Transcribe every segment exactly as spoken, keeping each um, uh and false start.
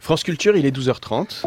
France Culture, il est douze heures trente.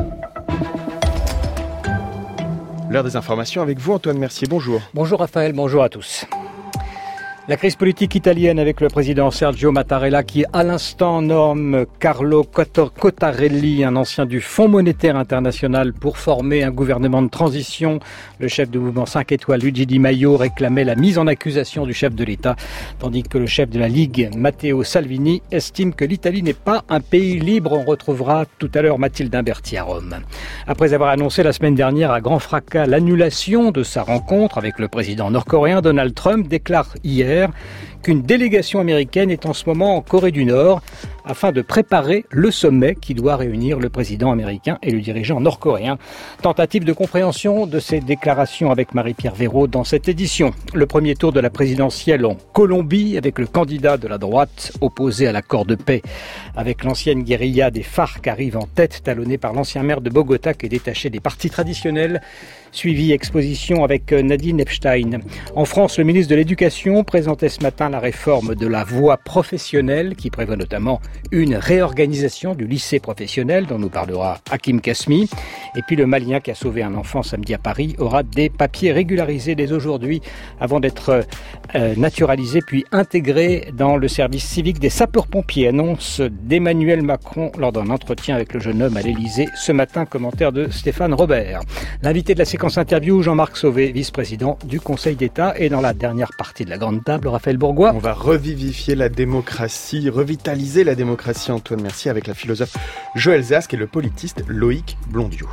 L'heure des informations avec vous, Antoine Mercier. Bonjour. Bonjour Raphaël, bonjour à tous. La crise politique italienne avec le président Sergio Mattarella qui, à l'instant, nomme Carlo Cottarelli, un ancien du Fonds monétaire international, pour former un gouvernement de transition. Le chef du mouvement cinq étoiles, Luigi Di Maio, réclamait la mise en accusation du chef de l'État, tandis que le chef de la Ligue, Matteo Salvini, estime que l'Italie n'est pas un pays libre. On retrouvera tout à l'heure Mathilde Imberti à Rome. Après avoir annoncé la semaine dernière à grand fracas l'annulation de sa rencontre avec le président nord-coréen, Donald Trump déclare hier qu'une délégation américaine est en ce moment en Corée du Nord afin de préparer le sommet qui doit réunir le président américain et le dirigeant nord-coréen. Tentative de compréhension de ces déclarations avec Marie-Pierre Véraud dans cette édition. Le premier tour de la présidentielle en Colombie avec le candidat de la droite opposé à l'accord de paix avec l'ancienne guérilla des FARC arrive en tête, talonné par l'ancien maire de Bogota qui est détaché des partis traditionnels. Suivi exposition avec Nadine Epstein. En France, le ministre de l'Éducation présentait ce matin la réforme de la voie professionnelle qui prévoit notamment une réorganisation du lycée professionnel dont nous parlera Hakim Kasmi. Et puis le Malien qui a sauvé un enfant samedi à Paris aura des papiers régularisés dès aujourd'hui avant d'être euh, naturalisé puis intégré dans le service civique des sapeurs-pompiers. Annonce d'Emmanuel Macron lors d'un entretien avec le jeune homme à l'Élysée ce matin. Commentaire de Stéphane Robert. L'invité de la séquence interview, Jean-Marc Sauvé, vice-président du Conseil d'État. Et dans la dernière partie de la grande table, Raphaël Bourgois. On va revivifier la démocratie, revitaliser la démocratie, Antoine Mercier, avec la philosophe Joël Zask et le politiste Loïc Blondiot.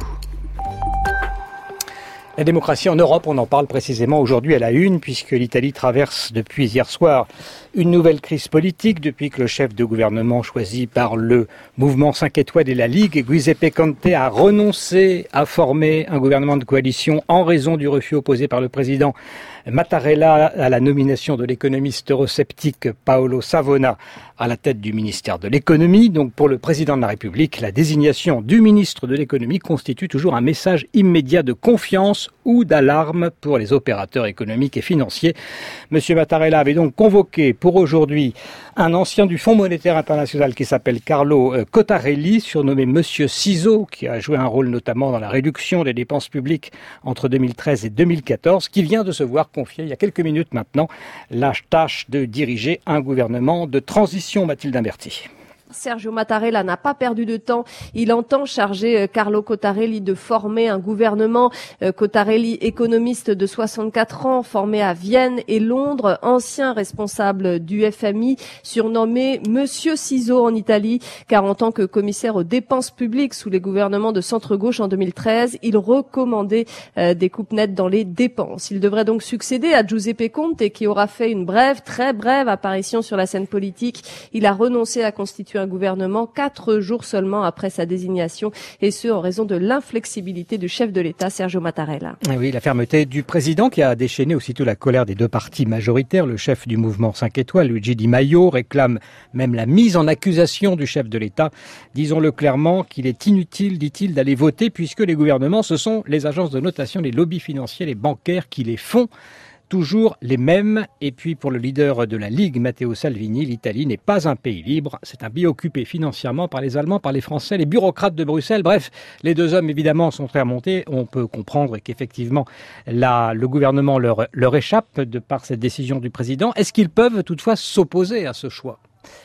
La démocratie en Europe, on en parle précisément aujourd'hui à la une, puisque l'Italie traverse depuis hier soir une nouvelle crise politique depuis que le chef de gouvernement choisi par le mouvement cinq étoiles et la Ligue, Giuseppe Conte, a renoncé à former un gouvernement de coalition en raison du refus opposé par le président Mattarella à la nomination de l'économiste eurosceptique Paolo Savona à la tête du ministère de l'économie. Donc pour le président de la République, la désignation du ministre de l'économie constitue toujours un message immédiat de confiance ou d'alarme pour les opérateurs économiques et financiers. Monsieur Mattarella avait donc convoqué pour aujourd'hui un ancien du Fonds monétaire international qui s'appelle Carlo Cottarelli, surnommé Monsieur Ciseaux, qui a joué un rôle notamment dans la réduction des dépenses publiques entre deux mille treize et deux mille quatorze, qui vient de se voir confier il y a quelques minutes maintenant la tâche de diriger un gouvernement de transition. Mathilde Imberti. Sergio Mattarella n'a pas perdu de temps. Il entend charger Carlo Cottarelli de former un gouvernement. Cottarelli, économiste de soixante-quatre ans, formé à Vienne et Londres, ancien responsable du F M I, surnommé Monsieur Ciseaux en Italie, car en tant que commissaire aux dépenses publiques sous les gouvernements de centre-gauche en deux mille treize, il recommandait euh, des coupes nettes dans les dépenses. Il devrait donc succéder à Giuseppe Conte, qui aura fait une brève, très brève apparition sur la scène politique. Il a renoncé à constituer un gouvernement quatre jours seulement après sa désignation, et ce en raison de l'inflexibilité du chef de l'État, Sergio Mattarella. Oui, la fermeté du président qui a déchaîné aussitôt la colère des deux partis majoritaires. Le chef du mouvement cinq étoiles, Luigi Di Maio, réclame même la mise en accusation du chef de l'État. Disons-le clairement qu'il est inutile, dit-il, d'aller voter puisque les gouvernements, ce sont les agences de notation, les lobbies financiers, les bancaires qui les font. Toujours les mêmes. Et puis pour le leader de la Ligue, Matteo Salvini, l'Italie n'est pas un pays libre. C'est un pays occupé financièrement par les Allemands, par les Français, les bureaucrates de Bruxelles. Bref, les deux hommes évidemment sont très remontés. On peut comprendre qu'effectivement la, le gouvernement leur, leur échappe de par cette décision du président. Est-ce qu'ils peuvent toutefois s'opposer à ce choix ?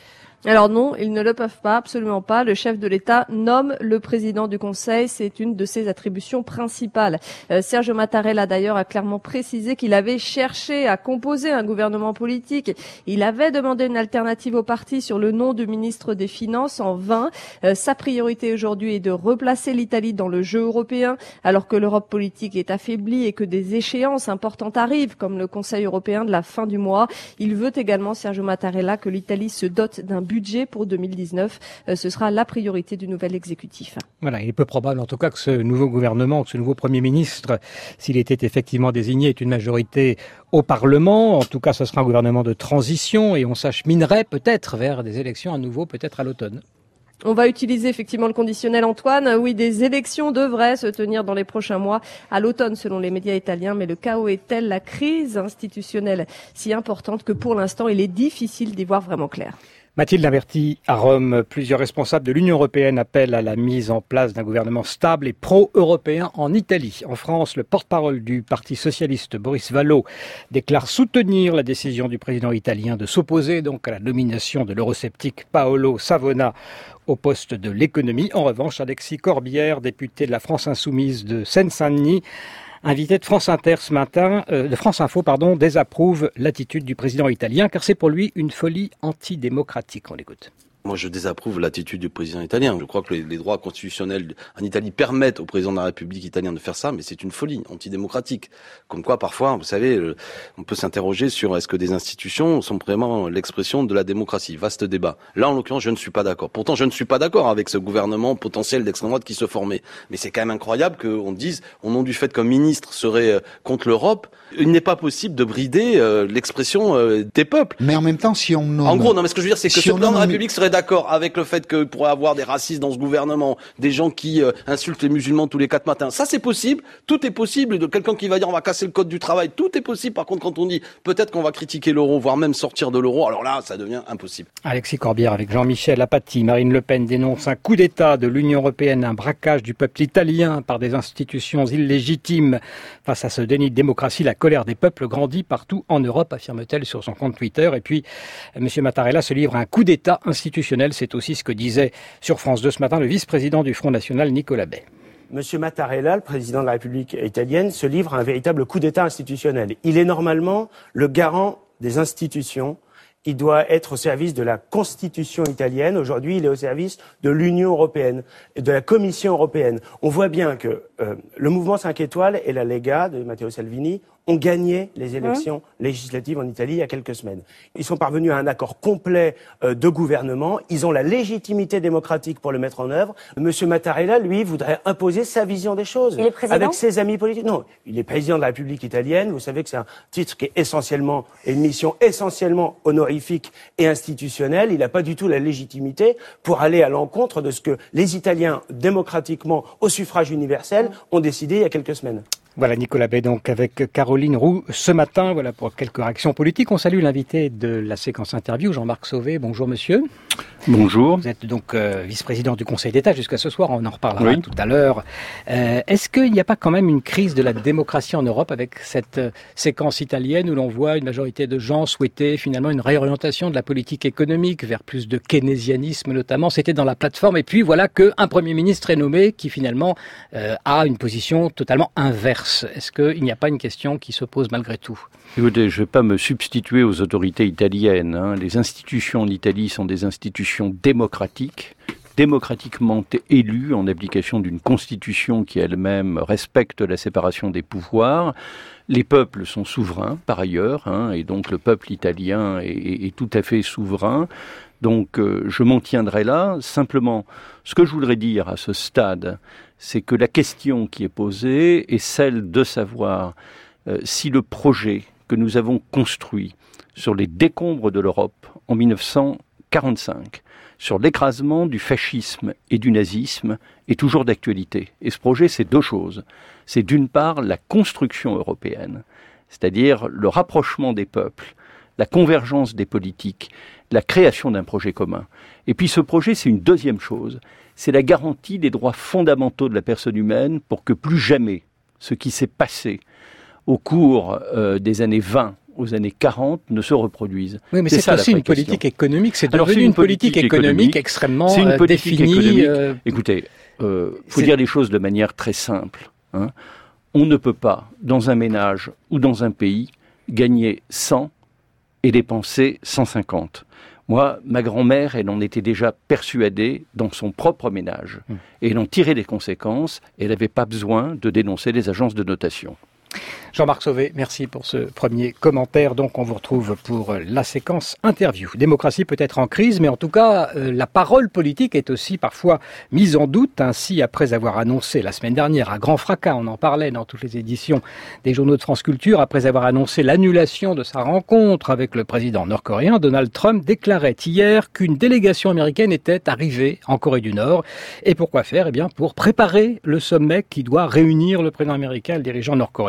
Alors non, ils ne le peuvent pas, absolument pas. Le chef de l'État nomme le président du Conseil, c'est une de ses attributions principales. Euh, Sergio Mattarella d'ailleurs a clairement précisé qu'il avait cherché à composer un gouvernement politique. Il avait demandé une alternative au parti sur le nom du ministre des Finances en vain. Euh, sa priorité aujourd'hui est de replacer l'Italie dans le jeu européen, alors que l'Europe politique est affaiblie et que des échéances importantes arrivent, comme le Conseil européen de la fin du mois. Il veut également, Sergio Mattarella, que l'Italie se dote d'un budget pour deux mille dix-neuf. Euh, ce sera la priorité du nouvel exécutif. Voilà, il est peu probable en tout cas que ce nouveau gouvernement, que ce nouveau Premier ministre, s'il était effectivement désigné, ait une majorité au Parlement. En tout cas, ce sera un gouvernement de transition et on s'acheminerait peut-être vers des élections à nouveau, peut-être à l'automne. On va utiliser effectivement le conditionnel, Antoine. Oui, des élections devraient se tenir dans les prochains mois, à l'automne selon les médias italiens, mais le chaos est tel, la crise institutionnelle si importante que pour l'instant, il est difficile d'y voir vraiment clair. Mathilde Lamberty, à Rome, plusieurs responsables de l'Union européenne appellent à la mise en place d'un gouvernement stable et pro-européen en Italie. En France, le porte-parole du Parti socialiste, Boris Vallaud, déclare soutenir la décision du président italien de s'opposer donc à la nomination de l'eurosceptique Paolo Savona au poste de l'économie. En revanche, Alexis Corbière, député de la France Insoumise de Seine-Saint-Denis, invité de France Inter ce matin, euh, de France Info, pardon, désapprouve l'attitude du président italien, car c'est pour lui une folie antidémocratique. On l'écoute. Moi, je désapprouve l'attitude du président italien. Je crois que les, les droits constitutionnels en Italie permettent au président de la République italienne de faire ça, mais c'est une folie antidémocratique. Comme quoi, parfois, vous savez, on peut s'interroger sur est-ce que des institutions sont vraiment l'expression de la démocratie. Vaste débat. Là, en l'occurrence, je ne suis pas d'accord. Pourtant, je ne suis pas d'accord avec ce gouvernement potentiel d'extrême droite qui se formait. Mais c'est quand même incroyable qu'on dise, au nom du fait qu'un ministre serait contre l'Europe, il n'est pas possible de brider euh, l'expression euh, des peuples. Mais en même temps, si on nomme... En gros, non, mais ce que je veux dire, c'est que si ce président de la nomme... République serait d'accord avec le fait qu'il pourrait avoir des racistes dans ce gouvernement, des gens qui euh, insultent les musulmans tous les quatre matins. Ça, c'est possible. Tout est possible. De quelqu'un qui va dire on va casser le code du travail, tout est possible. Par contre, quand on dit peut-être qu'on va critiquer l'euro, voire même sortir de l'euro, alors là, ça devient impossible. Alexis Corbière avec Jean-Michel Apathy. Marine Le Pen dénonce un coup d'État de l'Union européenne, un braquage du peuple italien par des institutions illégitimes. Face à ce déni de démocratie, la colère des peuples grandit partout en Europe, affirme-t-elle sur son compte Twitter. Et puis, M. Mattarella se livre à un coup d'État institutionnel. C'est aussi ce que disait sur France deux ce matin le vice-président du Front National, Nicolas Bay. Monsieur Mattarella, le président de la République italienne, se livre à un véritable coup d'État institutionnel. Il est normalement le garant des institutions. Il doit être au service de la Constitution italienne. Aujourd'hui, il est au service de l'Union européenne et de la Commission européenne. On voit bien que euh, le mouvement cinq étoiles et la Lega de Matteo Salvini ont gagné les élections mmh. législatives en Italie il y a quelques semaines. Ils sont parvenus à un accord complet euh, de gouvernement. Ils ont la légitimité démocratique pour le mettre en œuvre. Monsieur Mattarella, lui, voudrait imposer sa vision des choses. Il est président ? Avec ses amis politiques. Non, il est président de la République italienne. Vous savez que c'est un titre qui est essentiellement, et une mission essentiellement honorifique et institutionnelle. Il n'a pas du tout la légitimité pour aller à l'encontre de ce que les Italiens, démocratiquement, au suffrage universel, ont décidé il y a quelques semaines. Voilà Nicolas Bay donc avec Caroline Roux ce matin. Voilà pour quelques réactions politiques. On salue l'invité de la séquence interview, Jean-Marc Sauvé. Bonjour monsieur. Bonjour. Vous êtes donc euh, vice-président du Conseil d'État jusqu'à ce soir, on en reparlera oui. tout à l'heure. Euh, est-ce qu'il n'y a pas quand même une crise de la démocratie en Europe avec cette euh, séquence italienne où l'on voit une majorité de gens souhaiter finalement une réorientation de la politique économique vers plus de keynésianisme notamment. C'était dans la plateforme et puis voilà qu'un Premier ministre est nommé qui finalement euh, a une position totalement inverse. Est-ce qu'il n'y a pas une question qui se pose malgré tout ? Écoutez, je ne vais pas me substituer aux autorités italiennes. Hein. Les institutions en Italie sont des institutions démocratiques, démocratiquement élues en application d'une constitution qui elle-même respecte la séparation des pouvoirs. Les peuples sont souverains, par ailleurs, hein, et donc le peuple italien est, est, est tout à fait souverain. Donc euh, je m'en tiendrai là. Simplement, ce que je voudrais dire à ce stade, c'est que la question qui est posée est celle de savoir euh, si le projet que nous avons construit sur les décombres de l'Europe en mille neuf cent quarante-cinq, sur l'écrasement du fascisme et du nazisme, est toujours d'actualité. Et ce projet, c'est deux choses. C'est d'une part la construction européenne, c'est-à-dire le rapprochement des peuples, la convergence des politiques, la création d'un projet commun. Et puis ce projet, c'est une deuxième chose, c'est la garantie des droits fondamentaux de la personne humaine pour que plus jamais ce qui s'est passé au cours euh, des années vingt aux années quarante ne se reproduise. Oui, mais c'est, c'est aussi une question. politique économique. C'est Alors, devenu c'est une, une politique, politique économique, économique extrêmement c'est une politique définie. Économique. Euh... Écoutez, il euh, faut c'est... dire les choses de manière très simple. Hein. On ne peut pas, dans un ménage ou dans un pays, gagner cent et dépenser cent cinquante. Moi, ma grand-mère, elle en était déjà persuadée dans son propre ménage. Mmh. Et elle en tirait des conséquences. Et elle n'avait pas besoin de dénoncer les agences de notation. Jean-Marc Sauvé, merci pour ce premier commentaire. Donc, on vous retrouve pour la séquence interview. Démocratie peut être en crise, mais en tout cas, euh, la parole politique est aussi parfois mise en doute. Ainsi, après avoir annoncé la semaine dernière, à grand fracas, on en parlait dans toutes les éditions des journaux de France Culture, après avoir annoncé l'annulation de sa rencontre avec le président nord-coréen, Donald Trump déclarait hier qu'une délégation américaine était arrivée en Corée du Nord. Et pourquoi faire ? Eh bien, pour préparer le sommet qui doit réunir le président américain et le dirigeant nord-coréen. Peut-être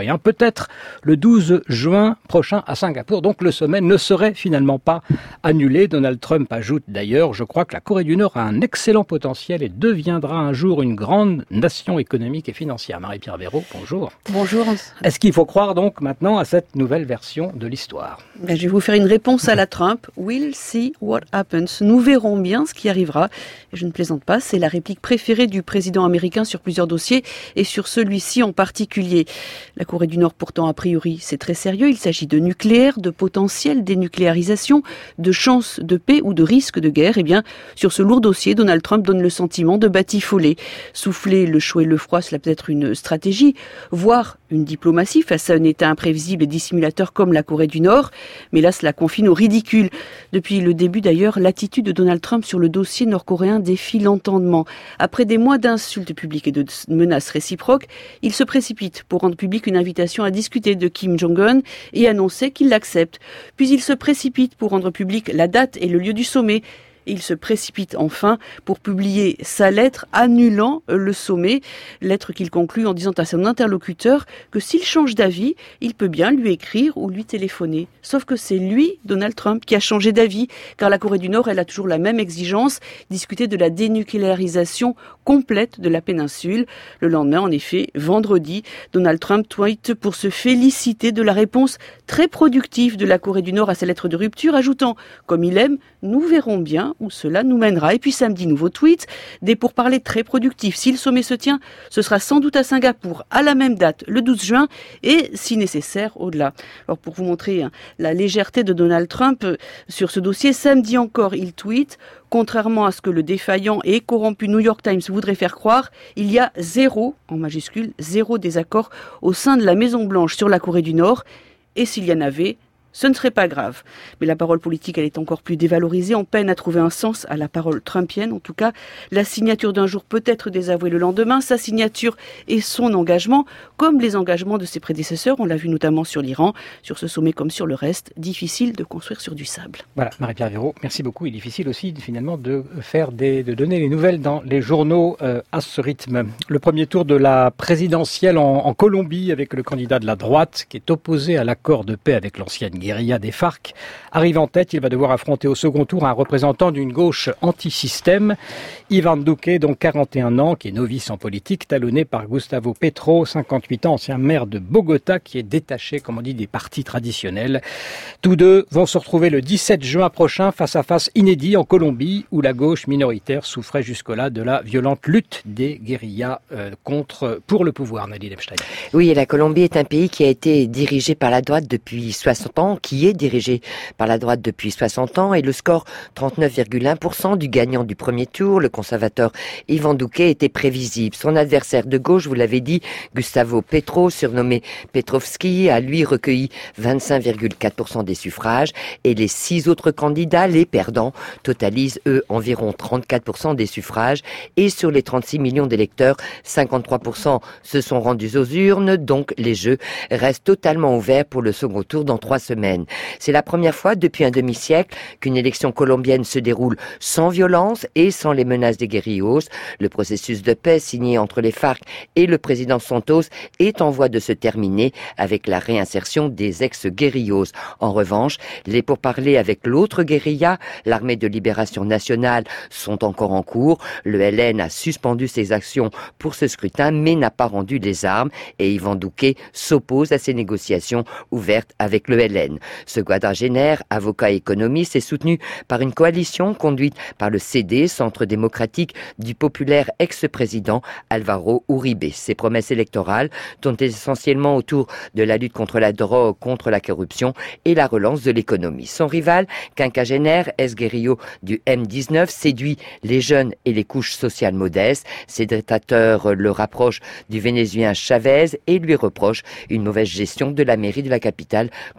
peut-être le douze juin prochain à Singapour. Donc le sommet ne serait finalement pas annulé. Donald Trump ajoute d'ailleurs, je crois que la Corée du Nord a un excellent potentiel et deviendra un jour une grande nation économique et financière. Marie-Pierre Véraud, bonjour. Bonjour. Est-ce qu'il faut croire donc maintenant à cette nouvelle version de l'histoire ? Je vais vous faire une réponse à la Trump. We'll see what happens. Nous verrons bien ce qui arrivera. Et je ne plaisante pas, c'est la réplique préférée du président américain sur plusieurs dossiers et sur celui-ci en particulier. La Corée du Nord, pourtant, a priori, c'est très sérieux. Il s'agit de nucléaire, de potentiel dénucléarisation, de chance de paix ou de risque de guerre. Eh bien, sur ce lourd dossier, Donald Trump donne le sentiment de batifoler. Souffler le chaud et le froid, cela peut être une stratégie, voire une diplomatie face à un État imprévisible et dissimulateur comme la Corée du Nord. Mais là, cela confine au ridicule. Depuis le début, d'ailleurs, l'attitude de Donald Trump sur le dossier nord-coréen défie l'entendement. Après des mois d'insultes publiques et de menaces réciproques, il se précipite pour rendre publique une invitation à discuter de Kim Jong-un et annoncer qu'il l'accepte. Puis il se précipite pour rendre publique la date et le lieu du sommet. Il se précipite enfin pour publier sa lettre annulant le sommet, lettre qu'il conclut en disant à son interlocuteur que s'il change d'avis, il peut bien lui écrire ou lui téléphoner. Sauf que c'est lui, Donald Trump, qui a changé d'avis, car la Corée du Nord, elle a toujours la même exigence, discuter de la dénucléarisation complète de la péninsule. Le lendemain, en effet, vendredi, Donald Trump tweet pour se féliciter de la réponse très productive de la Corée du Nord à sa lettre de rupture, ajoutant, comme il aime, nous verrons bien où cela nous mènera. Et puis samedi, nouveau tweet, des pourparlers très productifs. Si le sommet se tient, ce sera sans doute à Singapour, à la même date, le douze juin, et si nécessaire, au-delà. Alors pour vous montrer hein, la légèreté de Donald Trump euh, sur ce dossier, samedi encore, il tweet, contrairement à ce que le défaillant et corrompu New York Times voudrait faire croire, il y a zéro, en majuscule, zéro désaccord au sein de la Maison-Blanche sur la Corée du Nord, et s'il y en avait, ce ne serait pas grave. Mais la parole politique, elle est encore plus dévalorisée. On peine à trouver un sens à la parole trumpienne. En tout cas, la signature d'un jour peut être désavouée le lendemain. Sa signature et son engagement, comme les engagements de ses prédécesseurs. On l'a vu notamment sur l'Iran, sur ce sommet comme sur le reste. Difficile de construire sur du sable. Voilà, Marie-Pierre Véraud, merci beaucoup. Il est difficile aussi finalement de faire des, de donner les nouvelles dans les journaux euh, à ce rythme. Le premier tour de la présidentielle en, en Colombie avec le candidat de la droite qui est opposé à l'accord de paix avec l'ancienne guérilla des FARC, arrive en tête. Il va devoir affronter au second tour un représentant d'une gauche anti-système, Iván Duque, donc quarante et un ans, qui est novice en politique, talonné par Gustavo Petro, cinquante-huit ans, ancien maire de Bogota, qui est détaché, comme on dit, des partis traditionnels. Tous deux vont se retrouver le dix-sept juin prochain face à face inédit en Colombie, où la gauche minoritaire souffrait jusque-là de la violente lutte des guérillas euh, contre, pour le pouvoir. Nadine Epstein. Oui, et la Colombie est un pays qui a été dirigé par la droite depuis soixante ans, qui est dirigé par la droite depuis soixante ans, et le score trente-neuf virgule un pour cent du gagnant du premier tour, le conservateur Iván Duque, était prévisible. Son adversaire de gauche, vous l'avez dit, Gustavo Petro, surnommé Petrovski, a lui recueilli vingt-cinq virgule quatre pour cent des suffrages, et les six autres candidats, les perdants, totalisent eux environ trente-quatre pour cent des suffrages, et sur les trente-six millions d'électeurs, cinquante-trois pour cent se sont rendus aux urnes, donc les jeux restent totalement ouverts pour le second tour dans trois semaines. C'est la première fois depuis un demi-siècle qu'une élection colombienne se déroule sans violence et sans les menaces des guérillos. Le processus de paix signé entre les FARC et le président Santos est en voie de se terminer avec la réinsertion des ex-guérillos. En revanche, les pourparlers avec l'autre guérilla, l'armée de libération nationale, sont encore en cours. Le L N a suspendu ses actions pour ce scrutin mais n'a pas rendu les armes et Iván Duque s'oppose à ces négociations ouvertes avec le L N. Ce quadragénaire, avocat et économiste, est soutenu par une coalition conduite par le C D, Centre démocratique du populaire ex-président Álvaro Uribe. Ses promesses électorales tournent essentiellement autour de la lutte contre la drogue, contre la corruption et la relance de l'économie. Son rival, quinquagénaire, ex-guérillo du M dix-neuf, séduit les jeunes et les couches sociales modestes. Ses détracteurs le rapprochent du Vénézuélien Chavez et lui reprochent une mauvaise gestion de la mairie de la capitale quand il l'a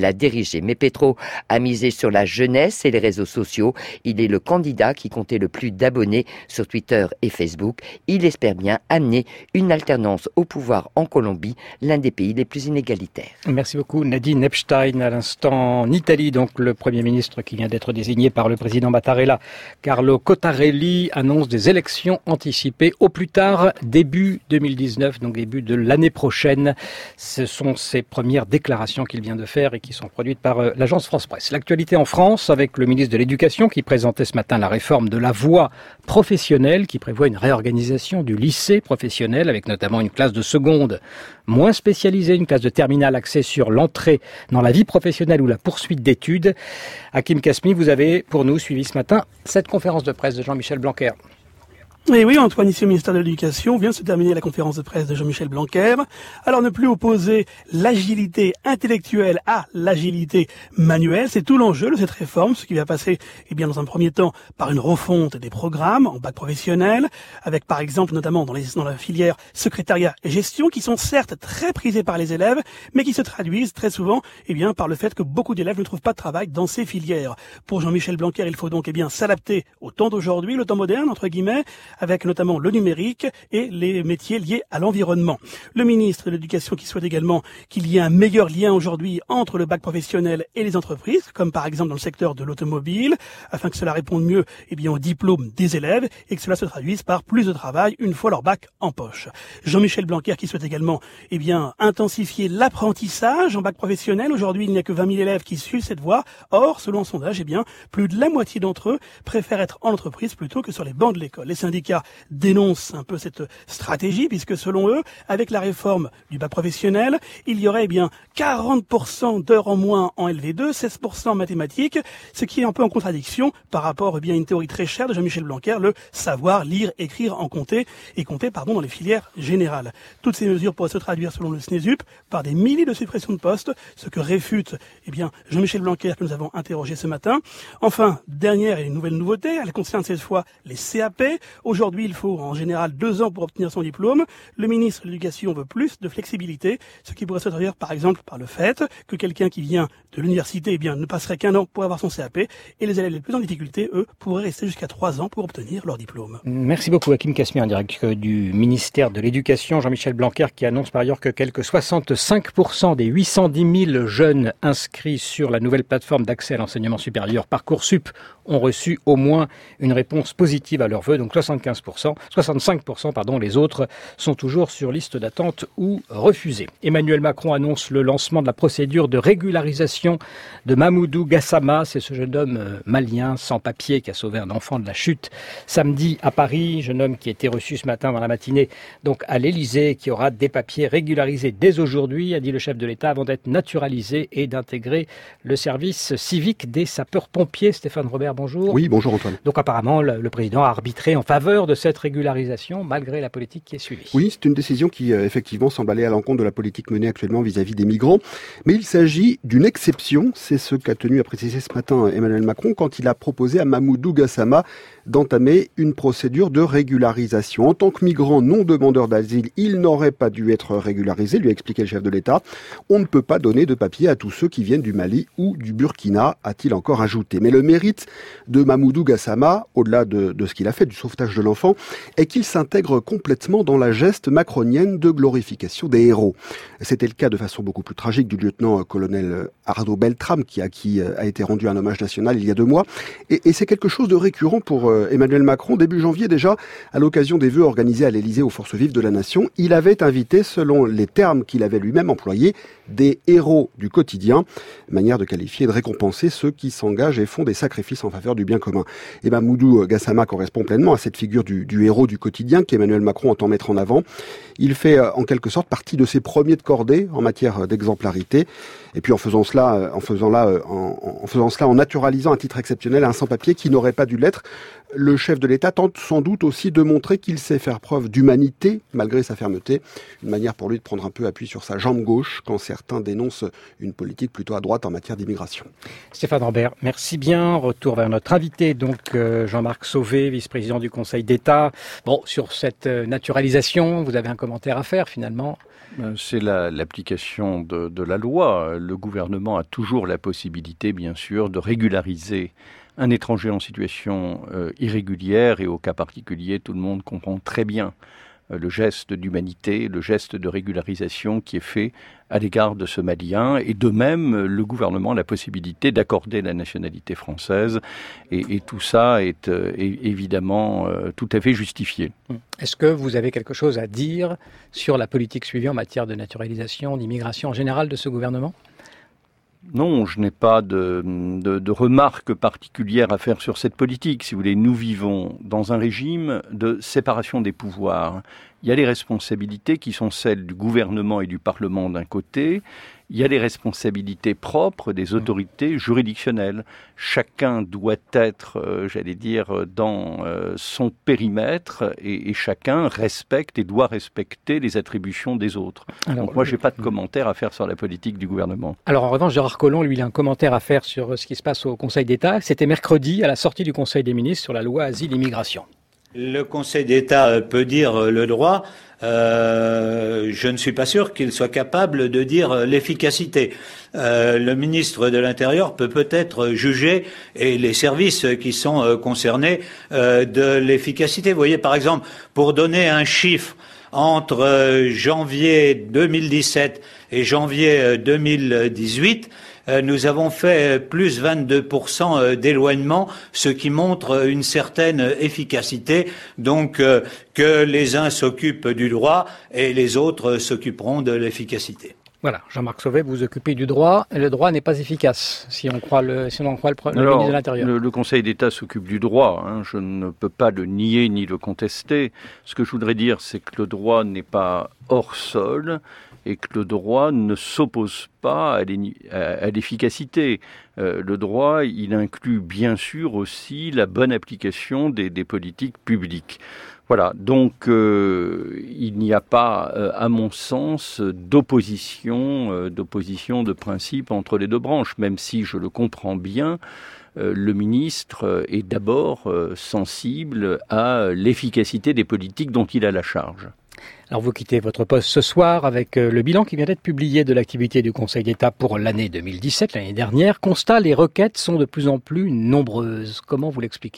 a dirigé. Mais Petro a misé sur la jeunesse et les réseaux sociaux. Il est le candidat qui comptait le plus d'abonnés sur Twitter et Facebook. Il espère bien amener une alternance au pouvoir en Colombie, l'un des pays les plus inégalitaires. Merci beaucoup Nadine Epstein. À l'instant en Italie, donc le Premier ministre qui vient d'être désigné par le président Mattarella, Carlo Cottarelli, annonce des élections anticipées au plus tard début deux mille dix-neuf, donc début de l'année prochaine. Ce sont ses premières déclarations qu'il vient de faire et qui sont produites par euh, l'agence France Presse. L'actualité en France avec le ministre de l'Éducation qui présentait ce matin la réforme de la voie professionnelle qui prévoit une réorganisation du lycée professionnel avec notamment une classe de seconde moins spécialisée, une classe de terminale axée sur l'entrée dans la vie professionnelle ou la poursuite d'études. Hakim Kasmi, vous avez pour nous suivi ce matin cette conférence de presse de Jean-Michel Blanquer. Et oui, Antoine, ici au ministère de l'Éducation, vient de se terminer la conférence de presse de Jean-Michel Blanquer. Alors ne plus opposer l'agilité intellectuelle à l'agilité manuelle, c'est tout l'enjeu de cette réforme, ce qui va passer, eh bien, dans un premier temps, par une refonte des programmes en bac professionnel, avec par exemple, notamment dans, les, dans la filière secrétariat et gestion, qui sont certes très prisés par les élèves, mais qui se traduisent très souvent, eh bien, par le fait que beaucoup d'élèves ne trouvent pas de travail dans ces filières. Pour Jean-Michel Blanquer, il faut donc, eh bien, s'adapter au temps d'aujourd'hui, le temps moderne, entre guillemets, avec notamment le numérique et les métiers liés à l'environnement. Le ministre de l'Éducation qui souhaite également qu'il y ait un meilleur lien aujourd'hui entre le bac professionnel et les entreprises, comme par exemple dans le secteur de l'automobile, afin que cela réponde mieux eh bien, au diplôme des élèves et que cela se traduise par plus de travail une fois leur bac en poche. Jean-Michel Blanquer qui souhaite également eh bien, intensifier l'apprentissage en bac professionnel. Aujourd'hui, il n'y a que vingt mille élèves qui suivent cette voie. Or, selon un sondage, eh bien, plus de la moitié d'entre eux préfèrent être en entreprise plutôt que sur les bancs de l'école. Les syndicats dénoncent un peu cette stratégie puisque selon eux, avec la réforme du bac professionnel, il y aurait eh bien quarante pour cent d'heures en moins en L V deux, seize pour cent en mathématiques, ce qui est un peu en contradiction par rapport eh bien, à une théorie très chère de Jean-Michel Blanquer, le savoir lire, écrire, en compter et compter pardon, dans les filières générales. Toutes ces mesures pourraient se traduire selon le SNESUP par des milliers de suppressions de postes, ce que réfute eh bien, Jean-Michel Blanquer que nous avons interrogé ce matin. Enfin, dernière et une nouvelle nouveauté, elle concerne cette fois les C A P. Aujourd'hui, il faut en général deux ans pour obtenir son diplôme. Le ministre de l'Éducation veut plus de flexibilité, ce qui pourrait se traduire par exemple par le fait que quelqu'un qui vient de l'université eh bien, ne passerait qu'un an pour avoir son C A P et les élèves les plus en difficulté, eux, pourraient rester jusqu'à trois ans pour obtenir leur diplôme. Merci beaucoup Hakim Kasmi, en direct du ministère de l'Éducation. Jean-Michel Blanquer qui annonce par ailleurs que quelques soixante-cinq pour cent des huit cent dix mille jeunes inscrits sur la nouvelle plateforme d'accès à l'enseignement supérieur Parcoursup ont reçu au moins une réponse positive à leurs vœux, donc soixante-quinze pour cent, soixante-cinq pour cent, pardon, les autres sont toujours sur liste d'attente ou refusés. Emmanuel Macron annonce le lancement de la procédure de régularisation de Mamoudou Gassama, c'est ce jeune homme malien sans papier qui a sauvé un enfant de la chute samedi à Paris, jeune homme qui a été reçu ce matin dans la matinée donc à l'Élysée, qui aura des papiers régularisés dès aujourd'hui, a dit le chef de l'État, avant d'être naturalisé et d'intégrer le service civique des sapeurs-pompiers. Stéphane Robert, bonjour. Oui, bonjour Antoine. Donc apparemment, le, le président a arbitré en faveur de cette régularisation, malgré la politique qui est suivie. Oui, c'est une décision qui, euh, effectivement, semble aller à l'encontre de la politique menée actuellement vis-à-vis des migrants. Mais il s'agit d'une exception. C'est ce qu'a tenu à préciser ce matin Emmanuel Macron quand il a proposé à Mamoudou Gassama d'entamer une procédure de régularisation. En tant que migrant non demandeur d'asile, il n'aurait pas dû être régularisé, lui a expliqué le chef de l'État. On ne peut pas donner de papier à tous ceux qui viennent du Mali ou du Burkina, a-t-il encore ajouté. Mais le mérite de Mamoudou Gassama, au-delà de, de ce qu'il a fait, du sauvetage de l'enfant, est qu'il s'intègre complètement dans la geste macronienne de glorification des héros. C'était le cas de façon beaucoup plus tragique du lieutenant-colonel Arnaud Beltrame, qui a, qui a été rendu un hommage national il y a deux mois. Et, et c'est quelque chose de récurrent pour Emmanuel Macron. Début janvier déjà, à l'occasion des vœux organisés à l'Élysée aux forces vives de la nation, il avait invité, selon les termes qu'il avait lui-même employés, des héros du quotidien, manière de qualifier et de récompenser ceux qui s'engagent et font des sacrifices en faveur du bien commun. Et Mamoudou Gassama correspond pleinement à cette figure du, du héros du quotidien qu'Emmanuel Macron entend mettre en avant. Il fait en quelque sorte partie de ses premiers de cordée en matière d'exemplarité. Et puis en faisant cela, en faisant là, en, en faisant cela, en naturalisant à titre exceptionnel un sans-papier qui n'aurait pas dû l'être, Le chef de l'État tente sans doute aussi de montrer qu'il sait faire preuve d'humanité, malgré sa fermeté. Une manière pour lui de prendre un peu appui sur sa jambe gauche, quand certains dénoncent une politique plutôt à droite en matière d'immigration. Stéphane Rambert, merci bien. Retour vers notre invité, donc euh, Jean-Marc Sauvé, vice-président du Conseil d'État. Bon, sur cette euh, naturalisation, vous avez un commentaire à faire finalement ? C'est la, l'application de, de la loi. Le gouvernement a toujours la possibilité, bien sûr, de régulariser un étranger en situation euh, irrégulière, et au cas particulier, tout le monde comprend très bien euh, le geste d'humanité, le geste de régularisation qui est fait à l'égard de ce Malien. Et de même, le gouvernement a la possibilité d'accorder la nationalité française. Et, et tout ça est, euh, est évidemment euh, tout à fait justifié. Est-ce que vous avez quelque chose à dire sur la politique suivie en matière de naturalisation, d'immigration en général de ce gouvernement ? Non, je n'ai pas de, de, de remarques particulières à faire sur cette politique. Si vous voulez, nous vivons dans un régime de séparation des pouvoirs. Il y a les responsabilités qui sont celles du gouvernement et du Parlement d'un côté. Il y a les responsabilités propres des autorités juridictionnelles. Chacun doit être, euh, j'allais dire, dans euh, son périmètre, et, et chacun respecte et doit respecter les attributions des autres. Alors, donc moi, je n'ai pas de commentaire à faire sur la politique du gouvernement. Alors en revanche, Gérard Collomb, lui, il a un commentaire à faire sur ce qui se passe au Conseil d'État. C'était mercredi, à la sortie du Conseil des ministres sur la loi Asile-Immigration. Le Conseil d'État peut dire le droit, euh, je ne suis pas sûr qu'il soit capable de dire l'efficacité. Euh, le ministre de l'Intérieur peut peut-être juger, et les services qui sont euh, concernés, euh, de l'efficacité. Vous voyez, par exemple, pour donner un chiffre, entre euh, janvier deux mille dix-sept et janvier euh, deux mille dix-huit, nous avons fait plus vingt-deux pour cent d'éloignement, ce qui montre une certaine efficacité. Donc, que les uns s'occupent du droit et les autres s'occuperont de l'efficacité. Voilà, Jean-Marc Sauvé, vous vous occupez du droit, et le droit n'est pas efficace, si on croit le, si on en croit le, le Alors, ministre de l'Intérieur. Le, le Conseil d'État s'occupe du droit, hein, je ne peux pas le nier ni le contester. Ce que je voudrais dire, c'est que le droit n'est pas hors sol, et que le droit ne s'oppose pas à, à l'efficacité. Euh, le droit, il inclut bien sûr aussi la bonne application des, des politiques publiques. Voilà, donc euh, il n'y a pas, euh, à mon sens, d'opposition, euh, d'opposition de principe entre les deux branches, même si je le comprends bien. Euh, le ministre est d'abord euh, sensible à l'efficacité des politiques dont il a la charge. Alors vous quittez votre poste ce soir avec le bilan qui vient d'être publié de l'activité du Conseil d'État pour l'année deux mille dix-sept, l'année dernière. Constat, les requêtes sont de plus en plus nombreuses. Comment vous l'expliquez ?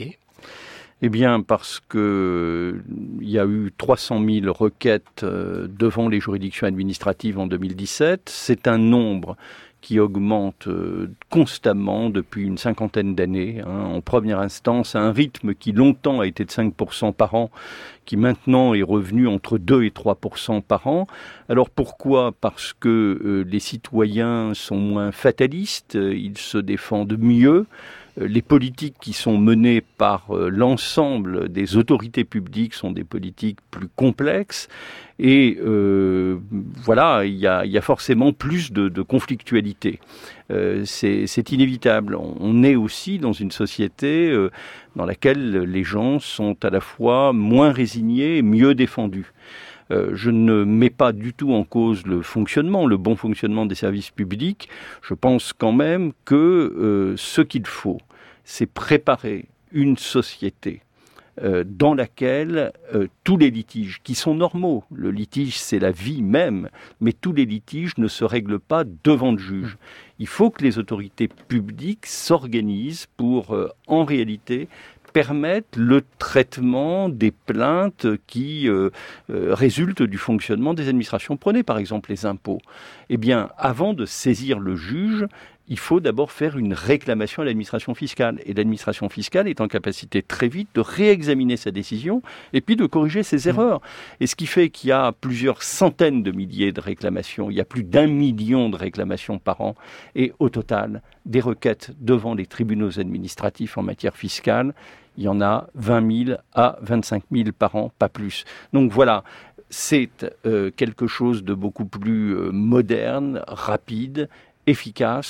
Eh bien, parce que il y a eu trois cent mille requêtes devant les juridictions administratives en deux mille dix-sept. C'est un nombre qui augmente constamment depuis une cinquantaine d'années, hein, en première instance, à un rythme qui longtemps a été de cinq pour cent par an, qui maintenant est revenu entre deux et trois pour cent par an. Alors pourquoi ? Parce que euh, les citoyens sont moins fatalistes, euh, ils se défendent mieux. Les politiques qui sont menées par euh, l'ensemble des autorités publiques sont des politiques plus complexes. Et euh, voilà, il y a, il y a forcément plus de, de conflictualité. Euh, c'est, c'est inévitable. On, on est aussi dans une société euh, dans laquelle les gens sont à la fois moins résignés et mieux défendus. Euh, je ne mets pas du tout en cause le fonctionnement, le bon fonctionnement des services publics. Je pense quand même que euh, ce qu'il faut, c'est préparer une société euh, dans laquelle euh, tous les litiges, qui sont normaux, le litige c'est la vie même, mais tous les litiges ne se règlent pas devant le juge. Il faut que les autorités publiques s'organisent pour, euh, en réalité, permettent le traitement des plaintes qui euh, euh, résultent du fonctionnement des administrations. Prenez par exemple les impôts. Eh bien, avant de saisir le juge, il faut d'abord faire une réclamation à l'administration fiscale. Et l'administration fiscale est en capacité très vite de réexaminer sa décision et puis de corriger ses erreurs. Et ce qui fait qu'il y a plusieurs centaines de milliers de réclamations, il y a plus d'un million de réclamations par an. Et au total, des requêtes devant les tribunaux administratifs en matière fiscale, il y en a vingt mille à vingt-cinq mille par an, pas plus. Donc voilà, c'est euh, quelque chose de beaucoup plus euh, moderne, rapide, efficace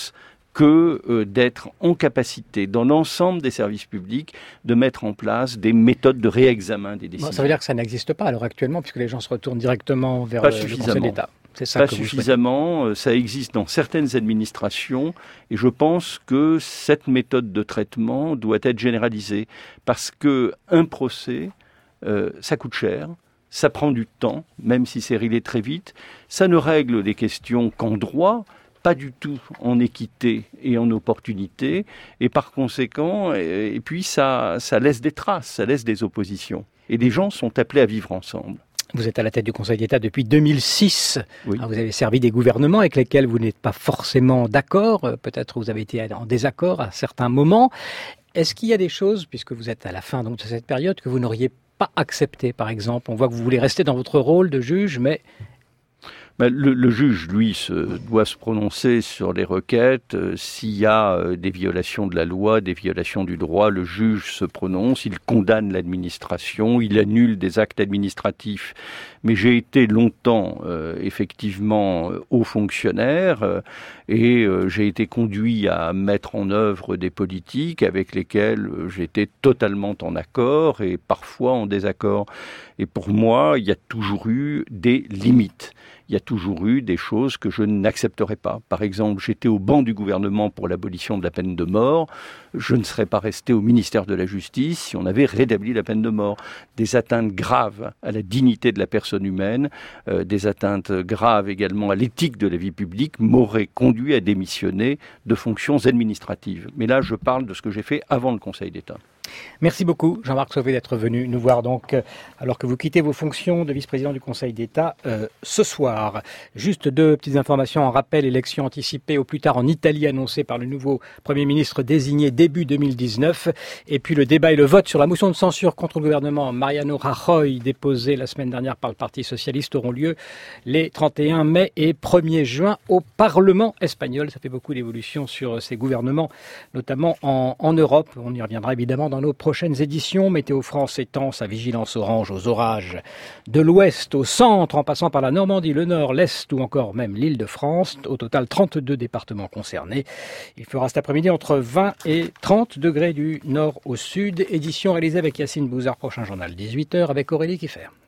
que euh, d'être en capacité, dans l'ensemble des services publics, de mettre en place des méthodes de réexamen des décisions. Bon, ça veut dire que ça n'existe pas alors actuellement, puisque les gens se retournent directement vers Pas le, le Conseil d'État. C'est ça Pas que suffisamment. Vous ça existe dans certaines administrations, et je pense que cette méthode de traitement doit être généralisée, parce que un procès, euh, ça coûte cher. Ça prend du temps, même si c'est réglé très vite. Ça ne règle des questions qu'en droit, pas du tout en équité et en opportunité. Et par conséquent, et, et puis ça, ça laisse des traces, ça laisse des oppositions. Et les gens sont appelés à vivre ensemble. Vous êtes à la tête du Conseil d'État depuis deux mille six. Oui. Vous avez servi des gouvernements avec lesquels vous n'êtes pas forcément d'accord. Peut-être vous avez été en désaccord à certains moments. Est-ce qu'il y a des choses, puisque vous êtes à la fin donc, de cette période, que vous n'auriez pas accepté, par exemple? On voit que vous voulez rester dans votre rôle de juge, mais... Ben, le, le juge, lui, se, doit se prononcer sur les requêtes. Euh, s'il y a euh, des violations de la loi, des violations du droit, le juge se prononce, il condamne l'administration, il annule des actes administratifs. Mais j'ai été longtemps, euh, effectivement, euh, haut fonctionnaire euh, et euh, j'ai été conduit à mettre en œuvre des politiques avec lesquelles euh, j'étais totalement en accord et parfois en désaccord. Et pour moi, il y a toujours eu des limites. Il y a toujours eu des choses que je n'accepterai pas. Par exemple, j'étais au banc du gouvernement pour l'abolition de la peine de mort. Je ne serais pas resté au ministère de la Justice si on avait rétabli la peine de mort. Des atteintes graves à la dignité de la personne humaine, euh, des atteintes graves également à l'éthique de la vie publique m'auraient conduit à démissionner de fonctions administratives. Mais là, je parle de ce que j'ai fait avant le Conseil d'État. Merci beaucoup, Jean-Marc Sauvé, d'être venu nous voir donc, euh, alors que vous quittez vos fonctions de vice-président du Conseil d'État euh, ce soir. Juste deux petites informations en rappel. Élection anticipée au plus tard en Italie annoncée par le nouveau Premier ministre désigné début deux mille dix-neuf. Et puis le débat et le vote sur la motion de censure contre le gouvernement Mariano Rajoy déposée la semaine dernière par le Parti socialiste auront lieu les trente et un mai et premier juin au Parlement espagnol. Ça fait beaucoup d'évolutions sur ces gouvernements, notamment en, en Europe. On y reviendra évidemment dans nos prochaines éditions. Météo France étend sa vigilance orange aux orages de l'ouest au centre, en passant par la Normandie, le nord, l'est ou encore même l'Île-de-France. Au total, trente-deux départements concernés. Il fera cet après-midi entre vingt et trente degrés du nord au sud. Édition réalisée avec Yacine Bouzard. Prochain journal, dix-huit heures, avec Aurélie Kiffer.